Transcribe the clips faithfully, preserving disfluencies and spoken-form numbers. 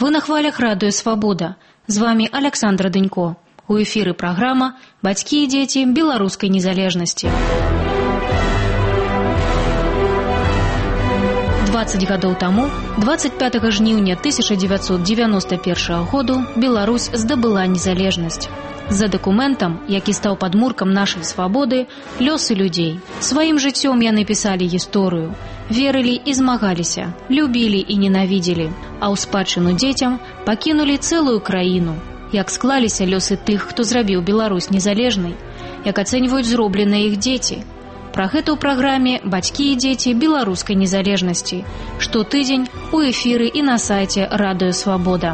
Вы на хвалях радыё «Свабода». З вами Александра Дынько. У эфіры праграма «Бацькі і дзеці беларускай незалежнасці». дваццаць гадоў таму, дваццаць пятага жніўня тысяча дзевяцьсот дзевяноста першага году, Беларусь здабыла незалежнасць. За дакументам, які стаў падмуркам нашай свабоды, лёсы людзей. Сваім жыццём яны пісалі гісторыю, верылі і змагаліся, любілі і ненавідзелі, а ў спадчыну дзецям пакінулі цэлую краіну. Як склаліся лёсы тых, хто зрабіў Беларусь незалежнай, як ацэньваюць зробленыя іх дзеці. Пра гэта ў праграме «Бацькі і дзеці беларускай незалежнасці». Штотыдзень у эфіры і на сайце радыё «Свабода».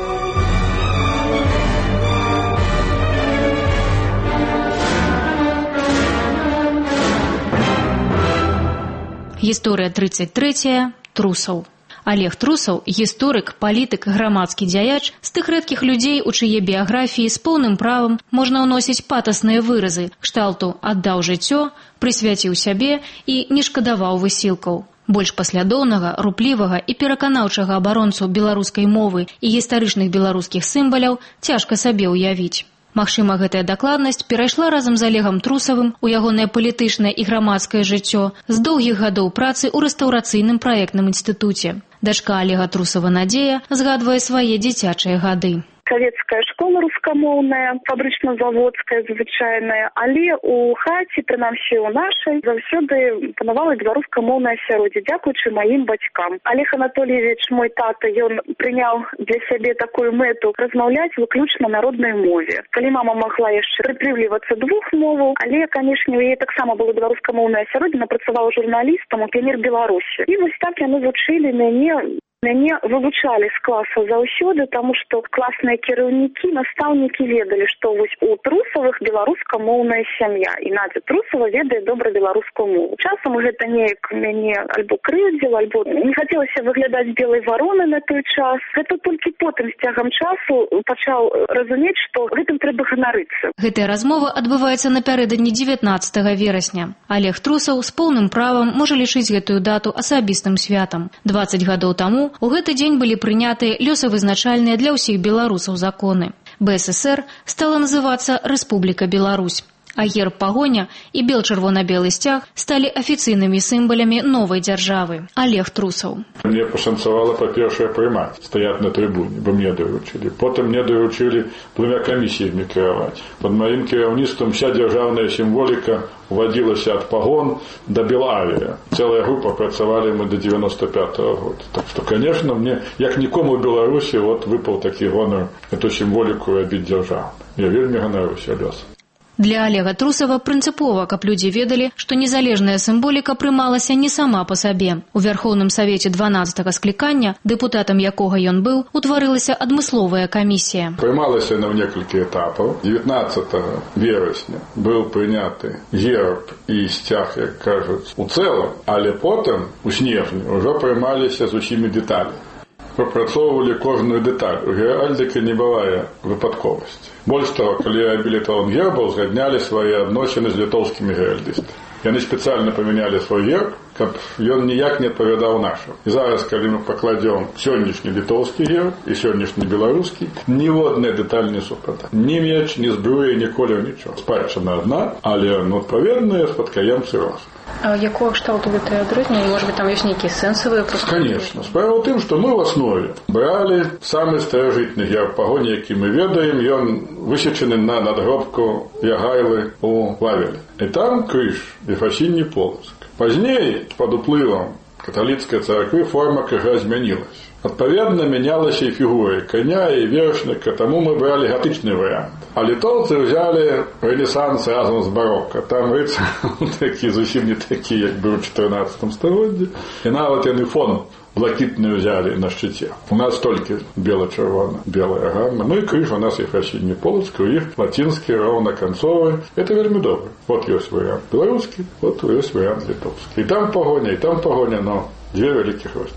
Гісторыя трыццаць трэцяя. Трусаў. Олег Трусаў – гісторык, палітык, грамадскі дзяяч з тых рэдкіх людзей, у чые біяграфіі з поўным правам можна ўносіць патасныя выразы кшталту «аддаў жыццё», «прысвяціў сябе» і «не шкадаваў высілкаў». Больш паслядоўнага, руплівага і пераканаўчага абаронцу беларускай мовы і гістарычных беларускіх сімваляў цяжка сабе ўявіць. Магчыма, гэтая дакладнасць перайшла разам з Олегам Трусавым у ягонае палітычнае і грамадскае жыццё з доўгіх гадоў працы ў рэстаўрацыйным праектным інстытуце. Дачка Олега Трусава Надзея згадвае свае дзіцячыя гады. Савецкая школа рускамоўная, фабрычна-заводская звычайная, але у хаце, прынамсі ў нашай, заўсёды панавала беларускамоўнае асяроддзе, дзякуючы маім бацькам. Олег Анатольевич, мой тата, ён прыняў для сябе такую мэту размаўляць выключна на роднай мове. Калі мама магла яшчэ прытрымлівацца двух моваў, але, канешне, у яе таксама было беларускамоўнае асяроддзе, напрацавала журналістам у «Піянер Беларусі». І вось так яны вучылі мяне. Мяне вывучалі з класа заўсёды, таму што класныя кіраўнікі, настаўнікі ведалі, што вось у Трусавых беларускамоўная сям'я, і Надзя Трусава ведае добра беларускую мову. Часам гэта неяк мяне альбо крыўдзіла, альбо не хацелася выглядаць белай варонай на той час. Гэта толькі потым з цягам часу пачаў разумець, што гэтым трэба ганарыцца. Гэтая размова адбываецца напярэдадні дзевятнаццатага верасня. Олег Трусаў з поўным правам можа лічыць гэтую дату асабістым святам. дваццаць гадоў таму у гэты дзень былі прынятыя лёсавызначальныя для ўсіх беларусаў законы. бэ эс эсэр стала называцца Рэспубліка Беларусь, а герб пагоня і бел-чырвона-белы сцяг сталі афіцыйнымі сімвалямі новай дзяржавы. Олег Трусаў. Мне пашанцавала, па-першае, прымаць, стаяць на трыбуне, бо мне даручылі. Потым мне даручылі двумя камісіямі кіраваць. Пад маім кіраўніцтвам вся дзяржаўная сімволіка уводилася от погон до Белавия. Целая группа працавали мы до девяносто пятого года. Так что, конечно, мне, як нікому в Беларуси, вот выпал такі гонор эту символику рабіць дзяржаву. Я вельмі ганаруся лёсам. Для Олега Трусава прынцыпова, каб людзі ведалі, што незалежная сімволіка прымалася не сама па сабе. У Вярхоўным Савеце дванаццатага склікання, дэпутатам якога ён быў, утварылася адмысловая камісія. Прымалася на некалькі этапаў. девятнадцатого верасня быў прыняты герб і сцяг, як кажуць, у цэлым, але потым, у снежні, ўжо прымаліся з усімі дэталямі. Прапрацоўвалі кожную дэталь. У геральдыкі не бывае выпадковасці. Больш того, калі абілітаван гербаў, згаднялі свае адносіны з літоўскімі геральдыстамі. Яны спецыяльна памянялі свой герб, каб ён ніяк не адпавядаў нашым. І зараз, калі мы пакладзём сённяшні літоўскі герб і сённяшні беларускі, ніводная дэталь не супадае. Ні меч, ні зброя, ні колер, нічого. Спадчына адна, але ну, адпаведныя спадкаемцы розныя. А якого кшталту гэтае адрозненне? Может быть, там ёсць нейкія сэнсавыя просто? Конечно. Справа ў тым, што мы ў аснове бралі самы старажытны герб пагоні, які мы ведаем, ён высечаны на надгробку Ягайлы у Вавеле. І там крыж, Ефасінні Полацк. Пазней, пад уплывам каталіцкай царквы, форма крыжа змянілася. Адпаведна, мянялася і фігура коня, і вершніка, таму мы бралі гатычны варыянт. А літоўцы ўзялі рэнесанс разам з барока. Там рыцар такі, зусім не такі, як быў у чатырнаццатым стагоддзі. І нават яны фон блакітны ўзялі на шчыце. У нас толькі бела-чырвона, белая гамма. Ну і крыж у нас Ефасінні Полацк, у іх лацінскі, роўнаканцовы. Это вельмі добра. Вот ёсць варыянт беларускі, вот ёсць варыянт літоўскі. І там пагоня, і там пагоня, но дзве вялікіх розніцы.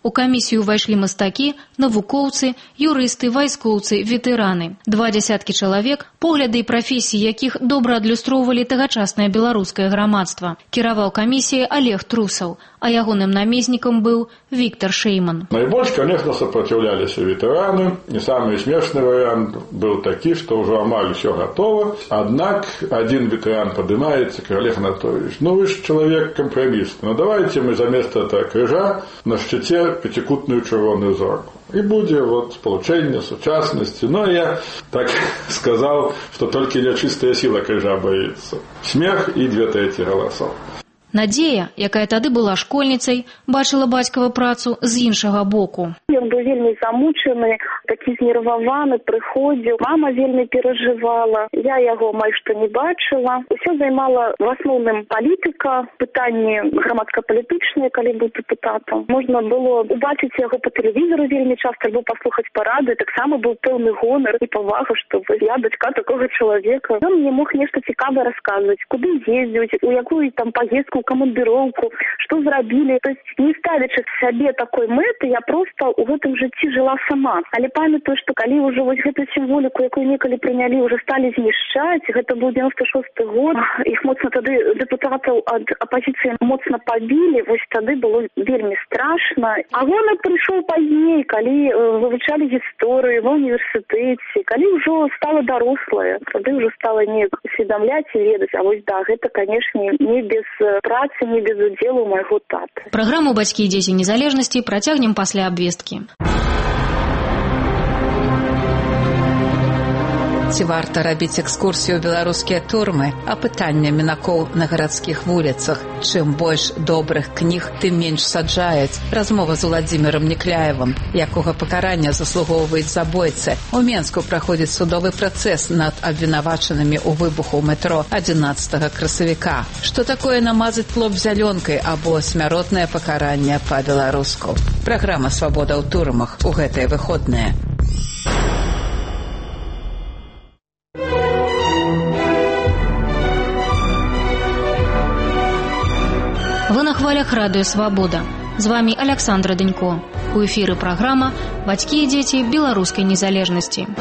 У камісію ўвайшлі мастакі, навукоўцы, юрысты, вайскоўцы, ветэраны. Два дзясяткі чалавек, погляды і прафесіі якіх добра адлюстроўвалі тагачаснае беларускае грамадства. Кіраваў камісіяй Олег Трусаў, а ягоным намеснікам быў Віктор Шейман. Найбольш, конечно, сопротивлялись ветераны. И самый смешный вариант был такой, что уже амаль все готово. Однако один ветеран поднимается, говорит: Олег Анатольевич, ну вы же человек компромиссный, ну давайте мы заместо этого крыжа на щите пятикутную червоную зорку. И будет вот сполучение, сучастности. Но я так сказал, что только нечистая сила крыжа боится. Смех и две трети голосов. Надзея, якая тады была школьніцай, бачыла бацькаву працу з іншага боку. Ён быў вельмі замучаны, такі знерваваны, прыходзіў. Мама вельмі перажывала. Я яго амаль што не бачыла. Усё займала в асноўным палітыка, пытанні грамадска-палітычныя, калі быў дэпутатам. Можна было убачыць яго па тэлевізору вельмі часта, або паслухаць парады. Таксама быў пэўны гонар і павага, што я дачка такога чалавека. Ён мне мог нешта цікавае расказваць, куды ездзіць, у якую там паездку, камандыроўку, што зрабілі. То есть не ставячы сабе такой мэты, я проста ў гэтым жыцці жыла сама. Але памятаю, што калі ўжо вось гэту сімволіку, якую некалі прынялі, ўжо сталі знішчаць, гэта быў дзевяносто шосты год, іх моцна тады дэпутатаў ад апазіцыі моцна пабілі, вось тады было вельмі страшна. А гонар прыйшоў пазней, калі вывучалі гісторыю ва ўніверсітэце, калі ўжо стала дарослая, тады ўжо стала неяк усведамляць і ведаць. А вось да, гэта, канешне, не без працы, не без удзелу майго таты. Праграму «Бацькі і дзеці незалежнасці» працягнем пасля абвесткі. Ці варта рабіць экскурсію ў беларускія турмы? Апытання мінакоў на гарадскіх вуліцах. Чым больш добрых кніг, тым менш саджаюць. Размова з Уладзімірам Некляевым. Якога пакарання заслугоўваюць забойцы? У Менску праходзіць судовы працэс над абвінавачанымі ў выбуху ў метро адзінаццатага красавіка. Што такое намазаць лоб зялёнкай або смяротнае пакаранне па-беларуску? Праграма «Свабода ў турмах» у гэтыя выходныя. Вы на хвалях радыё «Свабода». З вами Александра Дынько. У эфіры праграма «Бацькі і дзеці беларускай незалежнасці».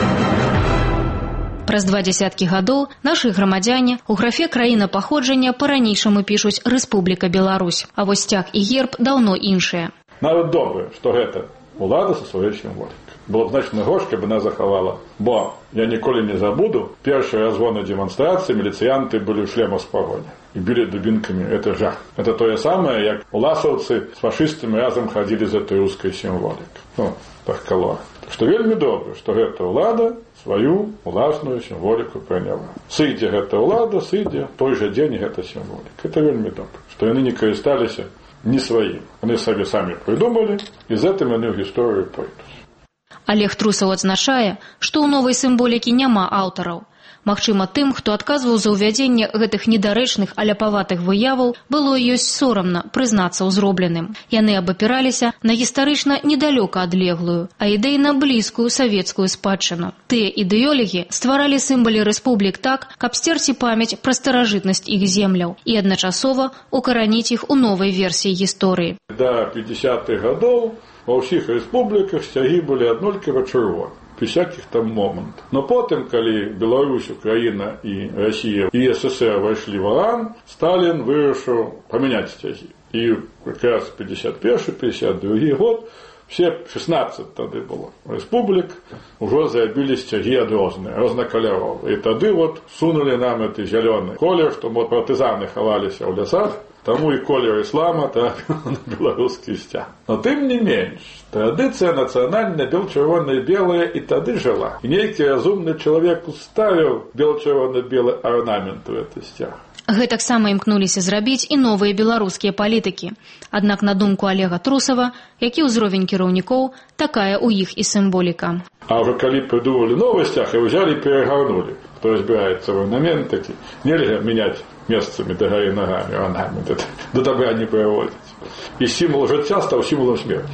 Праз два дзясяткі гадоў нашы грамадзяне у графе «Краіна паходжання» па-ранейшаму пішуць «Рэспубліка Беларусь», а вось сцяг і герб даўно іншыя. Нават добра, што гэта улада са сваёй сімволікай. Было б значна горш, каб нас захавала. Бо я ніколі не забуду, першыя разгоны дэманстрацыі міліцыянты былі ў шлемах з пагоні і білі дубінкамі. Это жах. Это тое самае, як уласаўцы з фашыстамі разам хадзілі за той рускай сімволікай. Ну, так кало. Што вельмі добра, што гэта ўлада сваю уласную сімволіку прыняла. Сыдзе гэта ўлада, сыдзе той жа дзень гэта сімволіка. Это вельмі добра, што яны не карысталіся не сваім. Яны сабе самі прыдумалі, і з гэтым яны ў гісторыю пойдуць. Олег Трусаў адзначае, што ў новай сімволікі няма аўтараў. Магчыма, тым, хто адказваў за ўвядзенне гэтых недарэчных, аляпаватых выяваў, было і ёсць сорамна прызнацца ў зробленым. Яны абапіраліся на гістарычна недалёка адлеглую, а ідэйна блізкую савецкую спадчыну. Тыя ідэолігі стваралі сімвалы рэспублік так, каб сцерці памяць пра старажытнасць іх земляў і адначасова укараніць іх у новай версіі гісторыі. Да пятидесятых гадоў ва ўсіх рэспубліках сцягі былі аднолькава чырвоныя. Без всяких там моментов. Но потом, когда Беларусь, Украина и Россия и СССР вошли в ОАН, Сталин вырашил поменять стяги. И как раз пятьдесят первый — пятьдесят другой год все шестнадцать тогда было республик уже забили стяги разные, разноколеровые. И тогда вот сунули нам этот зеленый колер, что вот партизаны ховались в лесах, тому и колер ислама, так на белорусский стяг. Но тем не меньше, традиция национальная бел-червоно-белая и тады жила. И некий разумный человек уставил бел-червоно-белый орнамент в этот стяг. Гэтак сама імкнуліся зрабіць і новыя беларускія палітыкі. Аднак на думку Олега Трусава, які ўзровень кіраўнікоў, такая ў іх і сімволіка. А уже калі придумали новый стяг, его взяли и перегарнули. Кто разбирается в орнамент, таки нельзя менять местами догори ногами орнамент. Это до добра не приводит. И символ життя стал символом смерти.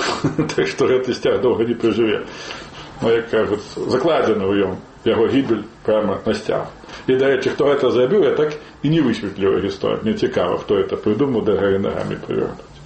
Так что этот стяг долго не проживе. Но, як кажуть, закладено в нем его гибель прямо на стяг. И, до речі, хто це зробив, я так і не висвітлюю історію. Мені цікаво, хто це придумав, догори ногами привернути.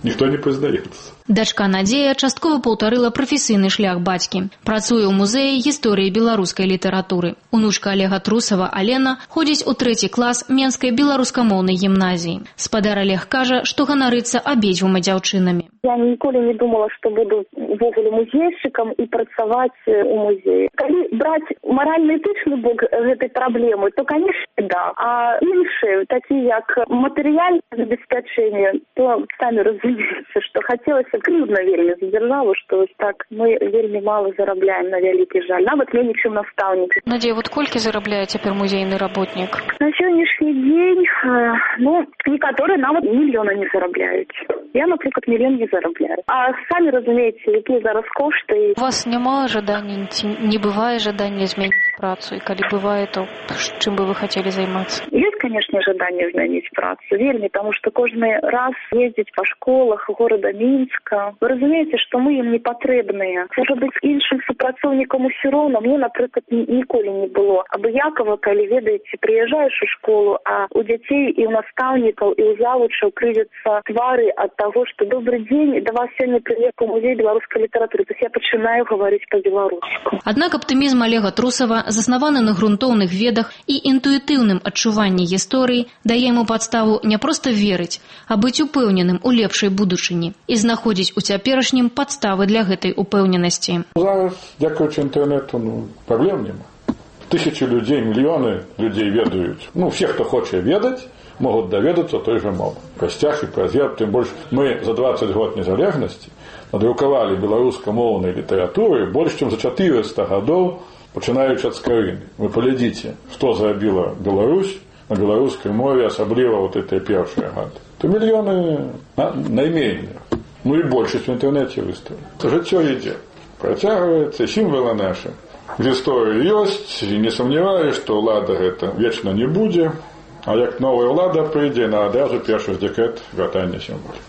никто не признается. Дачка Надзея часткова паўтарыла прафесійны шлях бацькі. Працуе ў музеі гісторыі беларускай літаратуры. Унучка Олега Трусова Алена ходзіць у трэці клас Менскай беларускамоўнай гімназіі. Спадар Олег кажа, што ганарыцца абедзвюма дзяўчынамі. Я ніколі не думала, што буду увогуле музейшчыкам і працаваць у музеі. Калі браць маральна-этычны бок гэтай праблемы, то, конечно, да. А іншыя, такія як матэрыяльнае забеспячэнне, то самі разумееце, што хацелася крыўдна вельмі за дзяржаву, што вось так мы вельмі мала зарабляем, на вялікі жаль. Нават меней, чым настаўнікі. Надзея, вот колькі зарабляе цяпер музейны работнік? На сённяшні дзень, ну, некаторыя нават мільёна не зарабляюць. Я, напрыклад, мільён не зарабляю. А самі разумееце, якія зараз кошты. У вас няма жадання, не бывае жадання змяніць працу, і калі бывае, то чым бы вы хацелі займацца? Ёсць, конечно, жаданне змяніць працу, вельмі, таму што кожны раз ездзіць па школах горада Мінска. Вы разумееце, што мы ім не патрэбныя. Можа быць, іншым супрацоўнікам усё роўна. Мне, напрыклад, ніколі не было абыякава, калі, ведаеце, прыязджаеш у школу, а у дзяцей і ў настаўнікаў, і ў завучаў крывяцца твары ад таго, што добры дзень, да вас сёння прыехаў музей беларускай літаратуры. То я пачынаю гаварыць па-беларуску. Аднак аптымізм Олега Трусова, заснаваны на грунтоўных ведах і інтуітыўным адчуванні гісторыі, дае яму падставу не проста верыць, а быць упэўненым у лепшай будучыні і знаходзіць у цяперашнім падставы для гэтай упэўненасці. Зараз, дзякуючы інтэрнэту, ну, праблем няма. Тысячи людей, мільёны людей ведаюць. Ну, все, хто хоче ведаць, могуць даведацца той жа мовы. Праз і праз верб, тым больш мы за дваццаць год незалежнасці надрукавалі беларускамоўнай літаратуры больш, чым за чатырыста гадоў, пачынаючы ад скарыны. Вы паглядзіце, што зрабіла Беларусь на беларускай мове, асабліва вот этой першыя гады. То мільёны на, найменее. Ну і большасць в інтэрнэце выставілі. Жыццё ідзе, працягваецца, сімвалы нашы. Гісторыя ёсць, і не сумняваюсь, што ўлада гэта вечна не будзе, а як новая ўлада прыйдзе, на адразу першы ж дэкрэт вяртання сімволікі.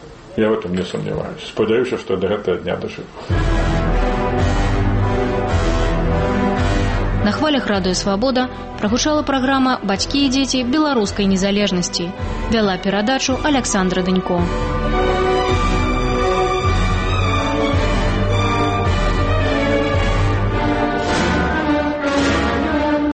Я в этом не сомневаюсь. Спадзяюся, што да гэтага дня дажыву. На хвалях радыё «Свабода» прагучала праграма «Бацькі і дзеці беларускай незалежнасці». Вяла перадачу Аляксандра Дынько.